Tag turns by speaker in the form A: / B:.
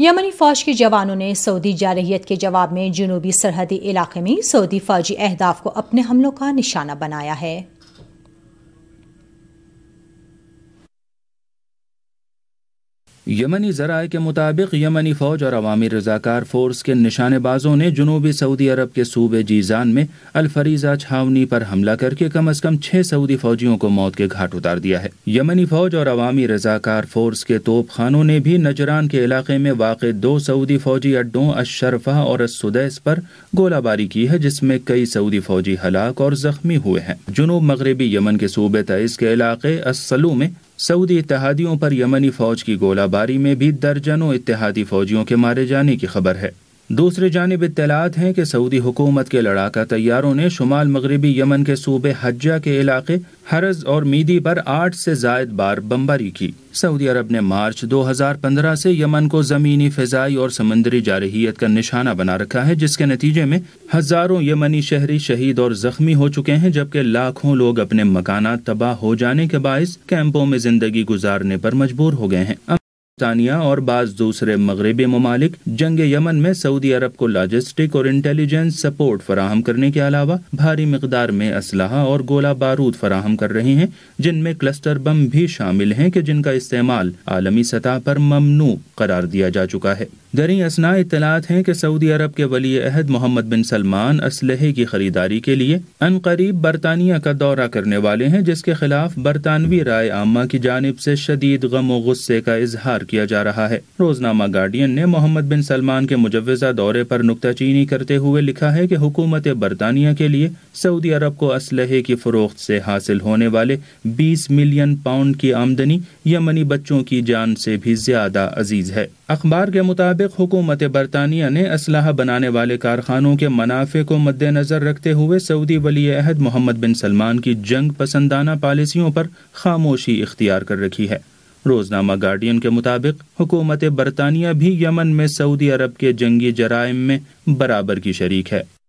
A: یمنی فوج کے جوانوں نے سعودی جارحیت کے جواب میں جنوبی سرحدی علاقے میں سعودی فوجی اہداف کو اپنے حملوں کا نشانہ بنایا ہے۔
B: یمنی ذرائع کے مطابق یمنی فوج اور عوامی رضاکار فورس کے نشانے بازوں نے جنوبی سعودی عرب کے صوبے جیزان میں الفریزہ چھاونی پر حملہ کر کے کم از کم 6 سعودی فوجیوں کو موت کے گھاٹ اتار دیا ہے۔ یمنی فوج اور عوامی رضاکار فورس کے توپ خانوں نے بھی نجران کے علاقے میں واقع 2 سعودی فوجی اڈوں الشرفہ اور السدیس پر گولہ باری کی ہے، جس میں کئی سعودی فوجی ہلاک اور زخمی ہوئے ہیں۔ جنوب مغربی یمن کے صوبے تعز کے علاقے السلو میں سعودی اتحادیوں پر یمنی فوج کی گولہ باری میں بھی درجنوں اتحادی فوجیوں کے مارے جانے کی خبر ہے۔ دوسری جانب اطلاعات ہیں کہ سعودی حکومت کے لڑاکا طیاروں نے شمال مغربی یمن کے صوبے حجہ کے علاقے حرز اور میدی پر 8 سے زائد بار بمباری کی۔ سعودی عرب نے مارچ 2015 سے یمن کو زمینی، فضائی اور سمندری جارحیت کا نشانہ بنا رکھا ہے، جس کے نتیجے میں ہزاروں یمنی شہری شہید اور زخمی ہو چکے ہیں، جبکہ لاکھوں لوگ اپنے مکانات تباہ ہو جانے کے باعث کیمپوں میں زندگی گزارنے پر مجبور ہو گئے ہیں۔ برطانیہ اور بعض دوسرے مغربی ممالک جنگ یمن میں سعودی عرب کو لاجسٹک اور انٹیلیجنس سپورٹ فراہم کرنے کے علاوہ بھاری مقدار میں اسلحہ اور گولہ بارود فراہم کر رہے ہیں، جن میں کلسٹر بم بھی شامل ہیں کہ جن کا استعمال عالمی سطح پر ممنوع قرار دیا جا چکا ہے۔ دریں اثنا اطلاعات ہیں کہ سعودی عرب کے ولی عہد محمد بن سلمان اسلحے کی خریداری کے لیے عنقریب برطانیہ کا دورہ کرنے والے ہیں، جس کے خلاف برطانوی رائے عامہ کی جانب سے شدید غم و غصے کا اظہار کیا جا رہا ہے۔ روزنامہ گارڈین نے محمد بن سلمان کے مجوزہ دورے پر نکتہ چینی کرتے ہوئے لکھا ہے کہ حکومت برطانیہ کے لیے سعودی عرب کو اسلحے کی فروخت سے حاصل ہونے والے 20 ملین پاؤنڈ کی آمدنی یمنی بچوں کی جان سے بھی زیادہ عزیز ہے۔ اخبار کے مطابق حکومت برطانیہ نے اسلحہ بنانے والے کارخانوں کے منافع کو مد نظر رکھتے ہوئے سعودی ولی عہد محمد بن سلمان کی جنگ پسندانہ پالیسیوں پر خاموشی اختیار کر رکھی ہے۔ روزنامہ گارڈین کے مطابق حکومت برطانیہ بھی یمن میں سعودی عرب کے جنگی جرائم میں برابر کی شریک ہے۔